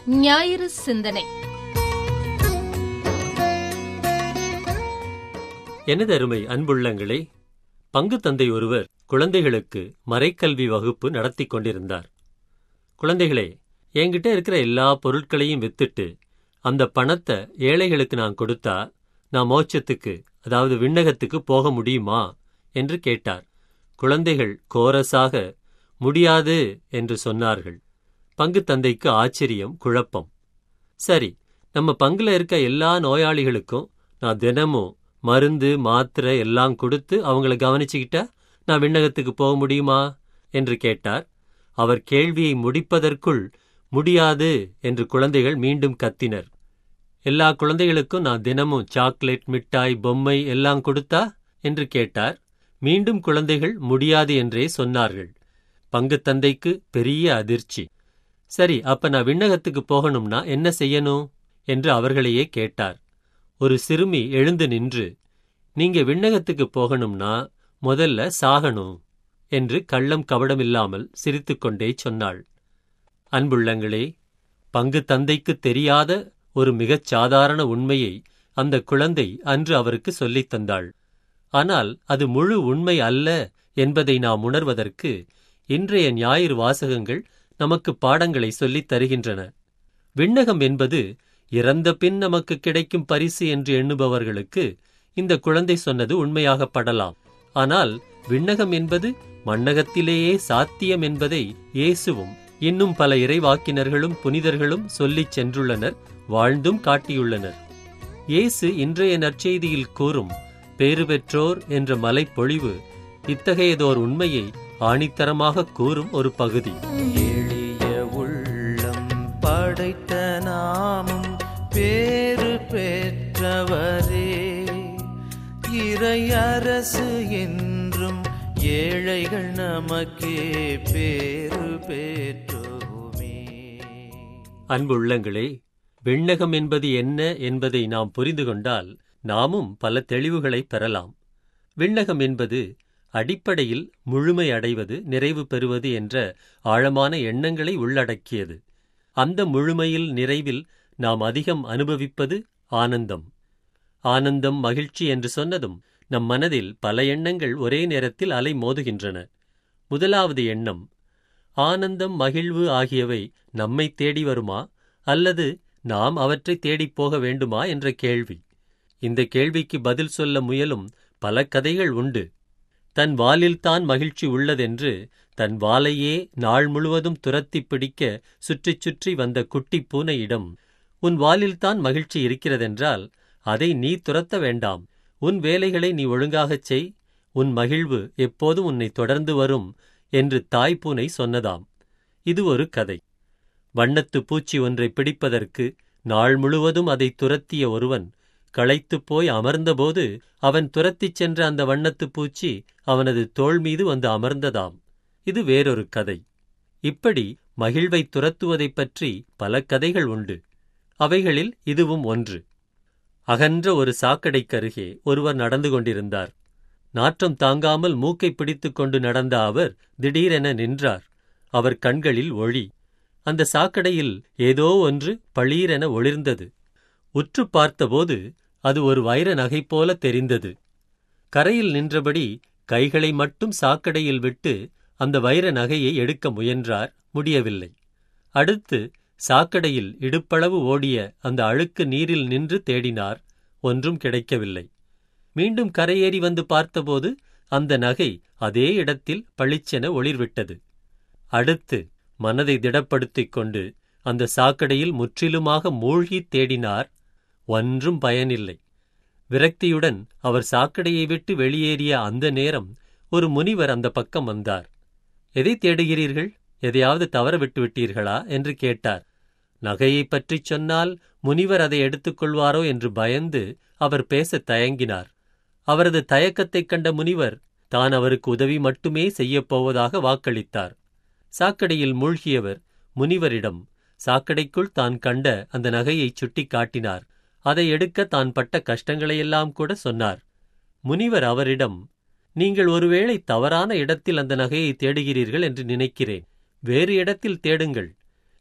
ஞாயிறு சிந்தனை. எனது அருமை அன்புள்ளங்களே, பங்கு தந்தை ஒருவர் குழந்தைகளுக்கு மறைக்கல்வி வகுப்பு நடத்தி கொண்டிருந்தார். குழந்தைகளே, என்கிட்ட இருக்கிற எல்லா பொருட்களையும் வித்துட்டு அந்த பணத்தை ஏழைகளுக்கு நான் கொடுத்தா நான் மோட்சத்துக்கு, அதாவது விண்ணகத்துக்கு போக முடியுமா என்று கேட்டார். குழந்தைகள் கோரஸாக முடியாது என்று சொன்னார்கள். பங்கு தந்தைக்கு ஆச்சரியம், குழப்பம். சரி, நம்ம பங்குல இருக்க எல்லா நோயாளிகளுக்கும் நான் தினமும் மருந்து மாத்திரை எல்லாம் கொடுத்து அவங்கள கவனிச்சுக்கிட்டா நான் விண்ணகத்துக்கு போக முடியுமா என்று கேட்டார். அவர் கேள்வியை முடிப்பதற்குள் முடியாது என்று குழந்தைகள் மீண்டும் கத்தினர். எல்லா குழந்தைகளுக்கும் நான் தினமும் சாக்லேட், மிட்டாய், பொம்மை எல்லாம் கொடுத்தா என்று கேட்டார். மீண்டும் குழந்தைகள் முடியாது என்றே சொன்னார்கள். பங்கு தந்தைக்கு பெரிய அதிர்ச்சி. சரி, அப்ப நான் விண்ணகத்துக்கு போகணும்னா என்ன செய்யணும் என்று அவர்களையே கேட்டார். ஒரு சிறுமி எழுந்து நின்று, நீங்க விண்ணகத்துக்கு போகணும்னா முதல்ல சாகணும் என்று கள்ளம் கபடமில்லாமல் சிரித்துக்கொண்டே சொன்னாள். அன்புள்ளங்களே, பங்கு தந்தைக்கு தெரியாத ஒரு மிகச் சாதாரண உண்மையை அந்த குழந்தை அன்று அவருக்கு சொல்லித் தந்தாள். ஆனால் அது முழு உண்மை அல்ல என்பதை நாம் உணர்வதற்கு இன்றைய ஞாயிறு வாசகங்கள் நமக்கு பாடங்களை சொல்லித் தருகின்றன. விண்ணகம் என்பது இறந்த பின் நமக்கு கிடைக்கும் பரிசு என்று எண்ணுபவர்களுக்கு இந்த குழந்தை சொன்னது உண்மையாகப்படலாம். ஆனால் விண்ணகம் என்பது மண்ணகத்திலேயே சாத்தியம் என்பதை இயேசுவும் இன்னும் பல இறைவாக்கினர்களும் புனிதர்களும் சொல்லிச் சென்றுள்ளனர், வாழ்ந்தும் காட்டியுள்ளனர். இயேசு இன்றைய நற்செய்தியில் கூறும் பேறு பெற்றோர் என்ற மலைப்பொழிவு இத்தகையதோர் உண்மையை ஆணித்தரமாக கூறும் ஒரு பகுதி. எளிய உள்ளம் படைத்த நாமும் பேறு பெற்றவரே, இறை அரசு என்றும் ஏழைகள் நமக்கே பேறு பெற்றோமே. அன்புள்ளங்களே, விண்ணகம் என்பது என்ன என்பதை நாம் புரிந்து கொண்டால் நாமும் பல தெளிவுகளை பெறலாம். விண்ணகம் என்பது அடிப்படையில் முழுமை அடைவது, நிறைவு பெறுவது என்ற ஆழமான எண்ணங்களை உள்ளடக்கியது. அந்த முழுமையில், நிறைவில் நாம் அதிகம் அனுபவிப்பது ஆனந்தம். ஆனந்தம், மகிழ்ச்சி என்று சொன்னதும் நம் மனதில் பல எண்ணங்கள் ஒரே நேரத்தில் அலை மோதுகின்றன. முதலாவது எண்ணம், ஆனந்தம், மகிழ்வு ஆகியவை நம்மை தேடி வருமா அல்லது நாம் அவற்றை தேடிப் போக வேண்டுமா என்ற கேள்வி. இந்த கேள்விக்கு பதில் சொல்ல முயலும் பல கதைகள் உண்டு. தன் வாலில்தான் மகிழ்ச்சி உள்ளதென்று தன் வாலையே நாள் முழுவதும் துரத்திப் பிடிக்க சுற்றிச் சுற்றி வந்த குட்டி பூனையிடம், உன் வாலில்தான் மகிழ்ச்சி இருக்கிறதென்றால் அதை நீ துரத்த வேண்டாம், உன் வேலைகளை நீ ஒழுங்காகச் செய், உன் மகிழ்வு எப்போதும் உன்னை தொடர்ந்து வரும் என்று தாய்ப்பூனை சொன்னதாம். இது ஒரு கதை. வண்ணத்து பூச்சி ஒன்றை பிடிப்பதற்கு நாள் முழுவதும் அதை துரத்திய ஒருவன் களைத்துப் போய் அமர்ந்தபோது அவன் துரத்திச் சென்ற அந்த வண்ணத்துப் பூச்சி அவனது தோள் மீது வந்து அமர்ந்ததாம். இது வேறொரு கதை. இப்படி மகிழ்வை துரத்துவதைப் பற்றி பல கதைகள் உண்டு. அவைகளில் இதுவும் ஒன்று. அகன்ற ஒரு சாக்கடைக்கருகே ஒருவர் நடந்து கொண்டிருந்தார். நாற்றம் தாங்காமல் மூக்கை பிடித்துக் கொண்டு நடந்த அவர் திடீரென நின்றார். அவர் கண்களில் ஒளி. அந்த சாக்கடையில் ஏதோ ஒன்று பளீரென ஒளிர்ந்தது. உற்று பார்த்தபோது அது ஒரு வைர நகை போல தெரிந்தது. கரையில் நின்றபடி கைகளை மட்டும் சாக்கடையில் விட்டு அந்த வைர நகையை எடுக்க முயன்றார், முடியவில்லை. அடுத்து சாக்கடையில் இடுப்பளவு ஓடிய அந்த அழுக்கு நீரில் நின்று தேடினார், ஒன்றும் கிடைக்கவில்லை. மீண்டும் கரையேறி வந்து பார்த்தபோது அந்த நகை அதே இடத்தில் பளிச்சென ஒளிர்விட்டது. அடுத்து மனதை திடப்படுத்திக் கொண்டு அந்த சாக்கடையில் முற்றிலுமாக மூழ்கித் தேடினார், ஒன்றும் பயனில்லை. விரக்தியுடன் அவர் சாக்கடையை விட்டு வெளியேறிய அந்த நேரம் ஒரு முனிவர் அந்த பக்கம் வந்தார். எதை தேடுகிறீர்கள்? எதையாவது தவற விட்டு விட்டீர்களா என்று கேட்டார். நகையைப் பற்றிச் சொன்னால் முனிவர் அதை எடுத்துக்கொள்வாரோ என்று பயந்து அவர் பேசத் தயங்கினார். அவரது தயக்கத்தைக் கண்ட முனிவர் தான் அவருக்கு உதவி மட்டுமே செய்யப்போவதாக வாக்களித்தார். சாக்கடையில் மூழ்கியவர் முனிவரிடம் சாக்கடைக்குள் தான் கண்ட அந்த நகையைச் சுட்டிக் காட்டினார். அதை எடுக்க தான் பட்ட கஷ்டங்களையெல்லாம் கூட சொன்னார். முனிவர் அவரிடம், நீங்கள் ஒருவேளை தவறான இடத்தில் அந்த நகையை தேடுகிறீர்கள் என்று நினைக்கிறேன். வேறு இடத்தில் தேடுங்கள்.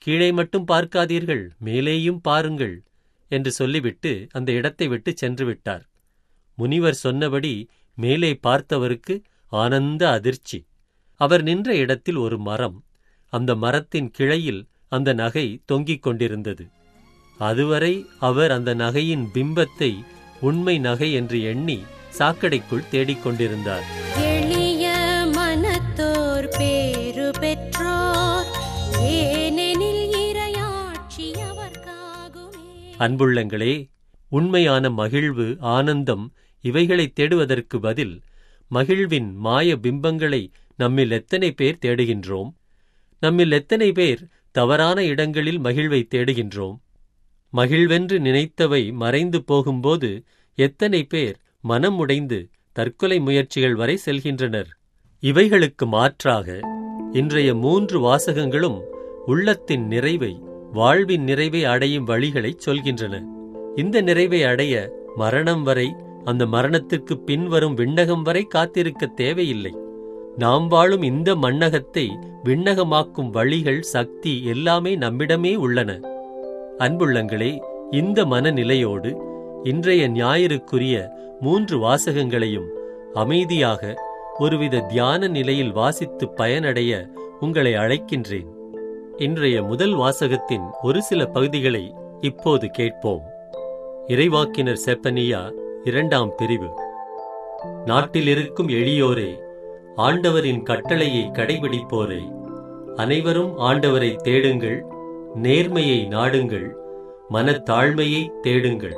கீழே மட்டும் பார்க்காதீர்கள், மேலேயும் பாருங்கள் என்று சொல்லிவிட்டு அந்த இடத்தை விட்டு சென்று விட்டார். முனிவர் சொன்னபடி மேலே பார்த்தவருக்கு ஆனந்த அதிர்ச்சி. அவர் நின்ற இடத்தில் ஒரு மரம், அந்த மரத்தின் கிளையில் அந்த நகை தொங்கிக் கொண்டிருந்தது. அதுவரை அவர் அந்த நகையின் பிம்பத்தை உண்மை நகை என்று எண்ணி சாக்கடைக்குள் தேடிக்கொண்டிருந்தார். எளிய மனத்தோர் பேறு பெற்றோர், ஏனெனில் இறையாட்சி அவர்க்காகுமே. அன்புள்ளங்களே, உண்மையான மகிழ்வு, ஆனந்தம் இவைகளை தேடுவதற்கு பதில் மகிழ்வின் மாய பிம்பங்களை நம்மில் எத்தனை பேர் தேடுகின்றோம்? நம்மில் எத்தனை பேர் தவறான இடங்களில் மகிழ்வை தேடுகின்றோம்? மகிழ்வென்று நினைத்தவை மறைந்து போகும்போது எத்தனை பேர் மனம் உடைந்து தற்கொலை முயற்சிகள் வரை செல்கின்றனர். இவைகளுக்கு மாற்றாக இன்றைய 3 வாசகங்களும் உள்ளத்தின் நிறைவை, வாழ்வின் நிறைவை அடையும் வழிகளைச் சொல்கின்றன. இந்த நிறைவை அடைய மரணம் வரை, அந்த மரணத்திற்கு பின்வரும் விண்ணகம் வரை காத்திருக்க தேவையில்லை. நாம் வாழும் இந்த மண்ணகத்தை விண்ணகமாக்கும் வழிகள், சக்தி எல்லாமே நம்மிடமே உள்ளன. அன்புள்ளங்களே, இந்த மனநிலையோடு இன்றைய ஞாயிறுக்குரிய 3 வாசகங்களையும் அமைதியாக ஒருவித தியான நிலையில் வாசித்து பயனடைய உங்களை அழைக்கின்றேன். இன்றைய முதல் வாசகத்தின் ஒரு சில பகுதிகளை இப்போது கேட்போம். இறைவாக்கினர் செப்பனியா 2ஆம் பிரிவு. நாட்டிலிருக்கும் எளியோரே, ஆண்டவரின் கட்டளையை கடைபிடிப்போரே, அனைவரும் ஆண்டவரை தேடுங்கள், நேர்மையை நாடுங்கள், மனத்தாழ்மையை தேடுங்கள்.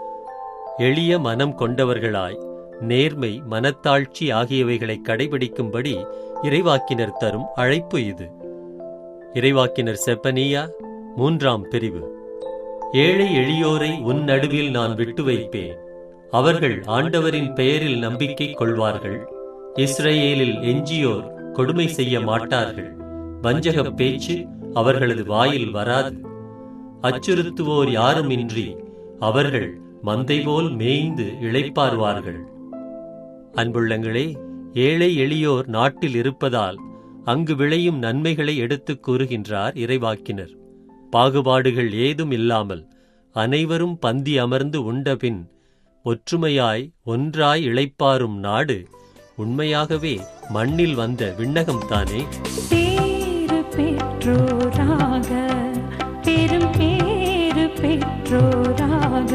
எளிய மனம் கொண்டவர்களாய் நேர்மை, மனத்தாழ்ச்சி ஆகியவைகளை கடைபிடிக்கும்படி இறைவாக்கினர் தரும் அழைப்பு இது. இறைவாக்கினர் செப்பனியா 3ஆம் பிரிவு. ஏழை எளியோரை உன் நடுவில் நான் விட்டு வைப்பேன். அவர்கள் ஆண்டவரின் பெயரில் நம்பிக்கை கொள்வார்கள். இஸ்ரேலில் எஞ்சியோர் கொடுமை செய்ய மாட்டார்கள். வஞ்சகப் பேச்சு அவர்களது வாயில் வராது. அச்சுறுத்துவோர் யாருமின்றி அவர்கள் மந்தை போல் மேய்ந்து இளைப்பாறுவார்கள். அன்புள்ளங்களே, ஏழை எளியோர் நாட்டில் இருப்பதால் அங்கு விளையும் நன்மைகளை எடுத்துக் கூறுகின்றார் இறைவாக்கினர். பாகுபாடுகள் ஏதும் இல்லாமல் அனைவரும் பந்தி அமர்ந்து உண்டபின் ஒற்றுமையாய் ஒன்றாய் இளைப்பாறும் நாடு உண்மையாகவே மண்ணில் வந்த விண்ணகம்தானே. பேறு பெற்றோராக, பெரும் பேறு பெற்றோராக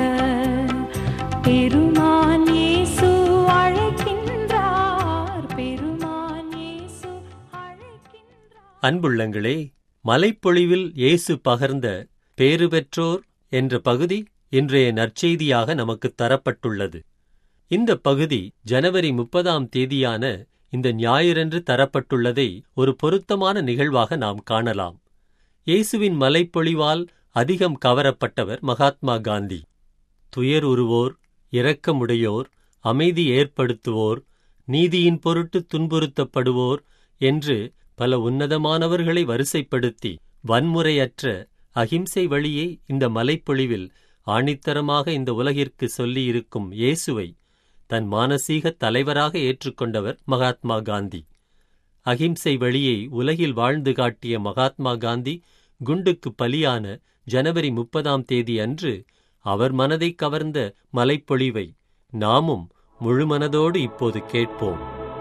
பெருமான் இயேசு அழைக்கின்றார், பெருமான் இயேசு அழைக்கின்றார். அன்புள்ளங்களே, மலைப்பொழிவில் இயேசு பகர்ந்த பேறு பெற்றோர் என்ற பகுதி இன்றைய நற்செய்தியாக நமக்கு தரப்பட்டுள்ளது. இந்த பகுதி ஜனவரி 30ஆம் தேதியான இந்த ஞாயிறன்று தரப்பட்டுள்ளதை ஒரு பொருத்தமான நிகழ்வாக நாம் காணலாம். இயேசுவின் மலைப்பொழிவால் அதிகம் கவரப்பட்டவர் மகாத்மா காந்தி. துயர் உறுவோர், இரக்கமுடையோர், அமைதி ஏற்படுத்துவோர், நீதியின் பொருட்டு துன்புறுத்தப்படுவோர் என்று பல உன்னதமானவர்களை வரிசைப்படுத்தி வன்முறையற்ற அகிம்சை வழியை இந்த மலைப்பொழிவில் ஆணித்தரமாக இந்த உலகிற்கு சொல்லியிருக்கும் இயேசுவை தன் மானசீக தலைவராக ஏற்றுக்கொண்டவர் மகாத்மா காந்தி. அகிம்சை வழியை உலகில் வாழ்ந்து காட்டிய மகாத்மா காந்தி குண்டுக்கு பலியான ஜனவரி 30ஆம் தேதி அன்று அவர் மனதை கவர்ந்த மலைப்பொழிவை நாமும் முழுமனதோடு இப்போது கேட்போம்.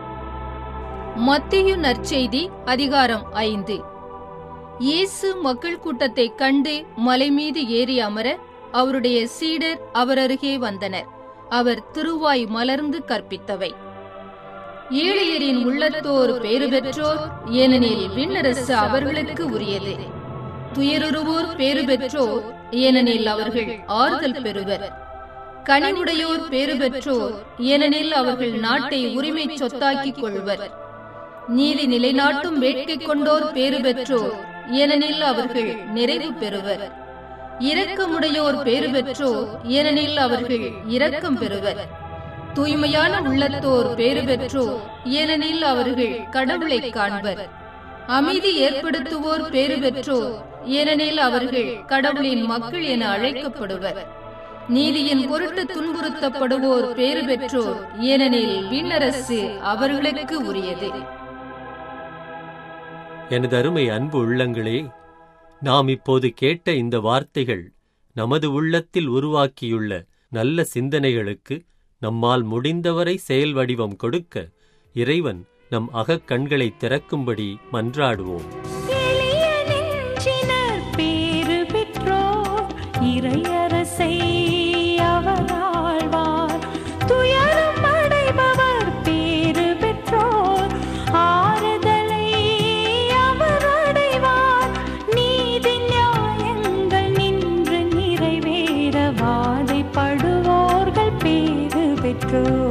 மத்தேயு நற்செய்தி அதிகாரம் 5. இயேசு மக்கள் கூட்டத்தை கண்டு மலை மீது ஏறி அமர அவருடைய சீடர் அவர் அருகே வந்தனர். அவர் திருவாய் மலர்ந்து கற்பித்தவை. ஏழையரின் உள்ளத்தோர் பேறு பெற்றோர், ஏனெனில் விண்ணரசு அவர்களுக்கு உரியது. துயருறுவோர் பேறு பெற்றோர், ஏனெனில் அவர்கள் ஆறுதல் பெறுவர். கனிவுடையோர் பேறு பெற்றோர், ஏனெனில் அவர்கள் நாட்டை உரிமை சொத்தாக்கிக் கொள்வர். நீதி நிலைநாட்டும் வேட்கை கொண்டோர் பேறு பெற்றோர், ஏனெனில் அவர்கள் நிறைவு பெறுவர். இரக்கமுடையோர் பேறு பெற்றோர், ஏனெனில் அவர்கள் இரக்கம் பெறுவர். தூய்மையான உள்ளத்தோர் பேறு பெற்றோர், ஏனெனில் அவர்கள் கடவுளை காண்பர். அமைதி ஏற்படுத்துவோர் பேறு பெற்றோர், ஏனெனில் அவர்கள் கடவுளின் மக்கள் என அழைக்கப்படுவர். நீதியின் பொருட்டு துன்புறுத்தப்படுவோர் பேறு பெற்றோர், ஏனெனில் விண்ணரசு அவர்களுக்கு உரியது. எனது அருமை அன்பு உள்ளங்களே, நாம் இப்போது கேட்ட இந்த வார்த்தைகள் நமது உள்ளத்தில் உருவாக்கியுள்ள நல்ல சிந்தனைகளுக்கு நம்மால் முடிந்தவரை செயல் வடிவம் கொடுக்க இறைவன் நம் அகக்கண்களை திறக்கும்படி மன்றாடுவோம். எளிய நெஞ்சினர் பேறு பெற்றோர் இறையரசை அவர் ஆழ்வார். துயரம் அடைபவர் பேறு பெற்றோர் ஆறுதலை அவர் அடைவார். நீதி நியாயங்கள் நின்று நிறைவேற வாதைப்படுவோர்கள் பேறு பெற்றோர்.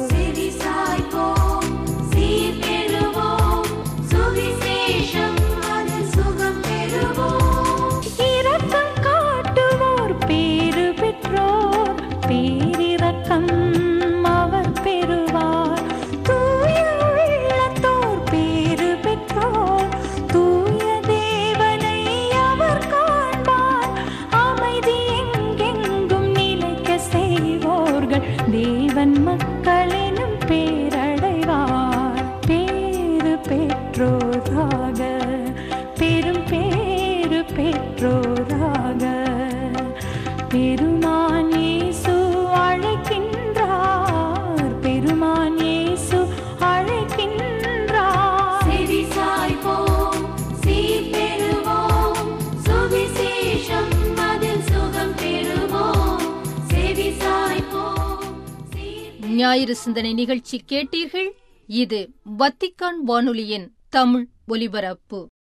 இரக்கம் காட்டுவோர் பேறு பெற்றோர் பேரிரக்கம் அவர் பெறுவார். தூய உள்ளத்தோர் பேறு பெற்றோர் தூய தேவனை அவர் காண்பார். அமைதி எங்கெங்கும் நிலைக்க செய்வோர்கள் தேவன் மக்களினும் பேரடைவார். பேறு பெற்றோராக பெரும் பேறு பெற்றோராக பெருமான் இயேசு அழைக்கின்றார். பெருமான் இயேசு அழைக்கின்றார். செவிசாய்ப்போம், சீர்பெறுவோம், சுவிசேஷம் அதில் சுகம் பெறுவோம். செவிசாய்ப்போம், ஞாயிறு சிந்தனை நிகழ்ச்சி கேட்டீர்கள். இது வத்திக்கான் வானொலியின் தமிழ் ஒலிபரப்பு.